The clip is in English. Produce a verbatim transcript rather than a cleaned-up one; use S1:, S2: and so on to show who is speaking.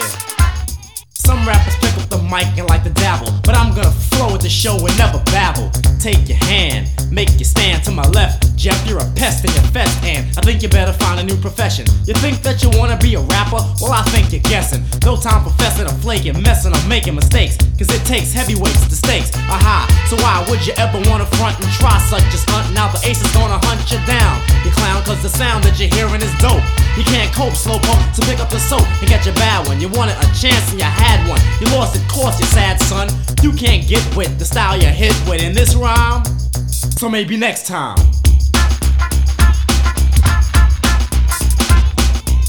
S1: Yeah. Some rappers pick up the mic and like to dabble, but I'm gonna flow with the show and never babble. Take your hand, make you stand to my left. Jeff, you're a pest in your fest, and I think you better find a new profession. You think that you wanna be a rapper? Well, I think you're guessing. No time for fessing or flaking, messing or making mistakes, cause it takes heavyweights to stakes. Aha, so why would you ever wanna front and try such as hunting out? The ace is gonna hunt you down, you clown, cause the sound that you're hearing is dope. You can't cope, slowpoke, so pick up the soap and get your bad one. You wanted a chance and you had one. You lost it, course, you sad son. You can't get with the style you hit with in this rhyme, so maybe next time.